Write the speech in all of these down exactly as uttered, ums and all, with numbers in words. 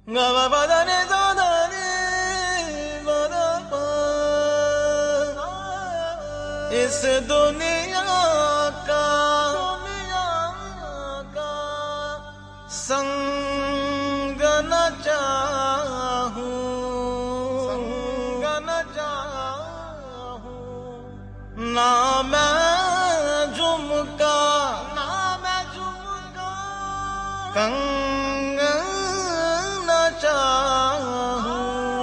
इस दुनिया का संग न चाहूं, संग न चाहूं, ना मैं झुमका, ना मैं झुमका कंग न चाहूं।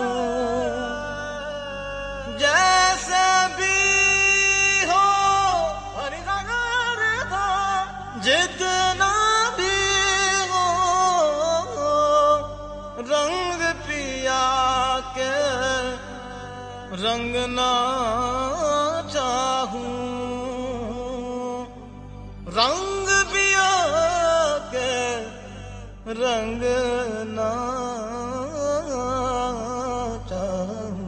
जैसे भी हो जितना भी हो रंग पिया के रंग ना चाहूं, रंग पिया के रंग ना चाहूं।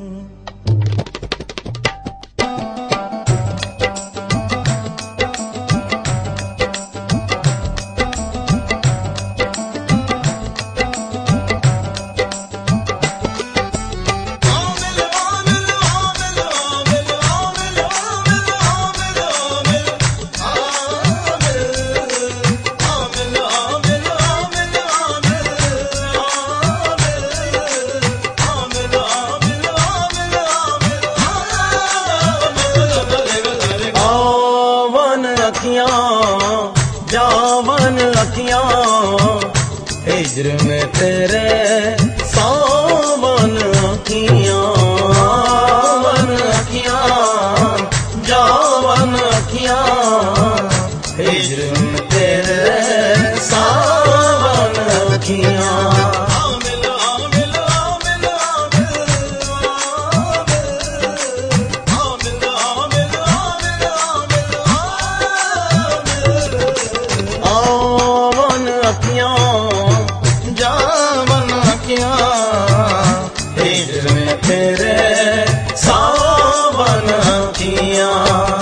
जावन अखियां हिजर में तेरे सावन अखियां, सावन अखियां, जावन अखियां हिजर में तेरे सावन अखियां। जावन अखियां हिजर में तेरे सावन अखियां।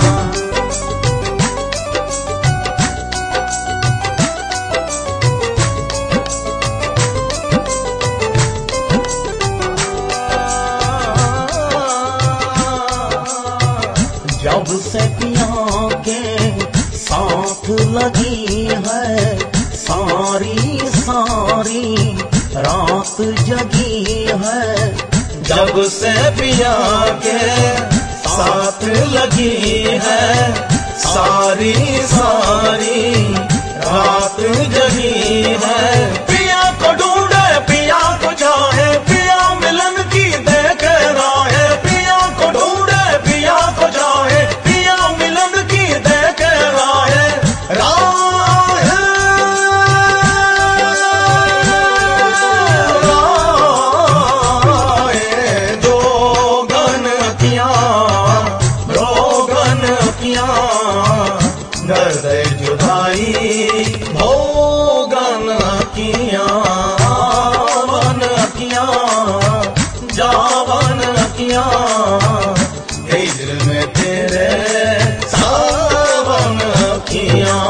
जब से पिया के साथ लगी है सारी सारी रात जगी है। जब से पिया के साथ लगी है सारी सारी रात जगी है। पिया को ढूंढे पिया को चाहे पिया मिलन की देख राहे। पिया को ढूंढे पिया को चाहे पिया मिलन की देख राहे। हृदय जुदाई भोगन अखियां, वन अखियां, जावन अखियां हिजर में तेरे सावन अखियां।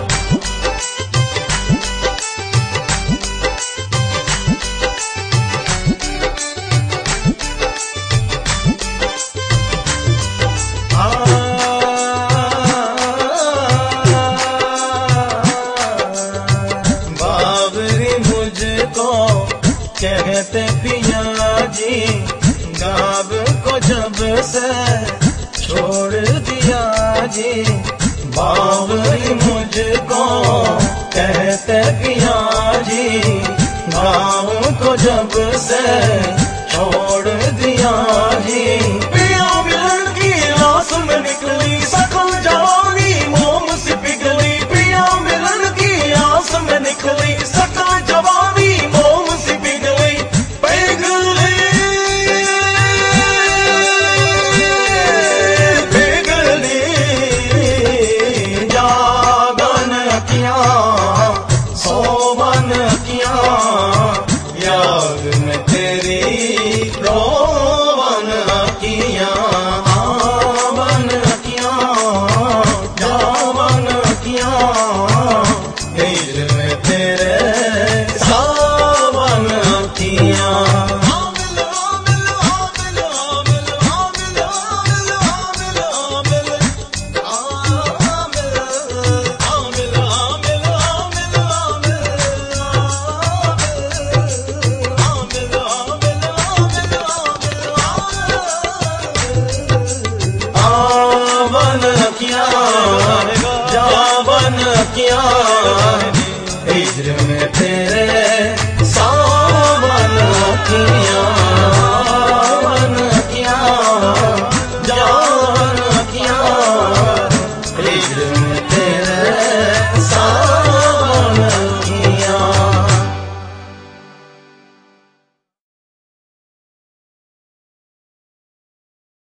कहते पिया जी गाँव को जब से छोड़ दिया जी। बावरी मुझको कहते पिया जी गाँव को जब से छोड़ दिया जी। पिया मिलन की आस में निकली सकल जवानी मोम से पिघली। पिया मिलन की आस में निकली सकल जवानी मोम से सोवन किया याद में तेरी रोवन किया। आवन किया जावन किया हिजर में तेरे सावन अखियां